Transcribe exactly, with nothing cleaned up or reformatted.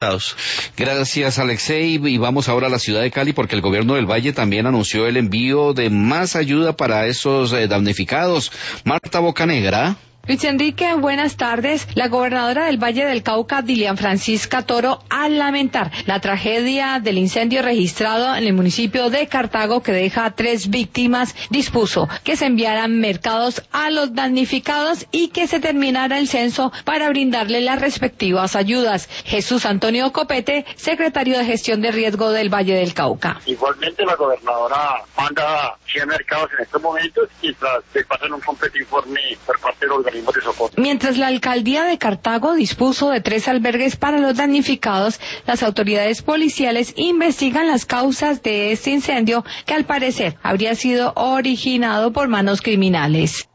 Gracias, Alexei, y vamos ahora a la ciudad de Cali porque el gobierno del Valle también anunció el envío de más ayuda para esos eh, damnificados. Marta Bocanegra. Luis Enrique, buenas tardes. La gobernadora del Valle del Cauca, Dilian Francisca Toro, al lamentar la tragedia del incendio registrado en el municipio de Cartago que deja a tres víctimas, dispuso que se enviaran mercados a los damnificados y que se terminara el censo para brindarle las respectivas ayudas. Jesús Antonio Copete, secretario de Gestión de Riesgo del Valle del Cauca. Igualmente la gobernadora manda cien mercados en estos momentos y tras se pasan un completo informe por parte del organismo. Mientras la alcaldía de Cartago dispuso de tres albergues para los damnificados, las autoridades policiales investigan las causas de este incendio que al parecer habría sido originado por manos criminales.